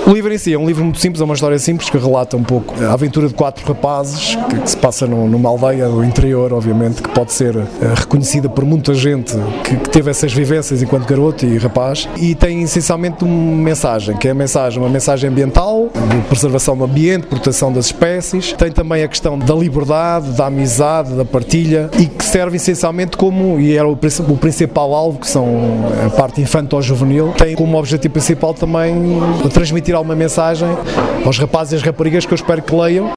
O livro em si é um livro muito simples, é uma história simples que relata um pouco a aventura de 4 rapazes que se passa numa aldeia do interior, obviamente, que pode ser reconhecida por muita gente que teve essas vivências enquanto garoto e rapaz, e tem essencialmente uma mensagem, que é uma mensagem ambiental, de preservação do ambiente, proteção das espécies, tem também a questão da liberdade, da amizade, da partilha, e que serve essencialmente como, e era o principal alvo, que são a parte infanto-juvenil, tem como objetivo principal também transmitir alguma mensagem aos rapazes e às raparigas que eu espero que leiam.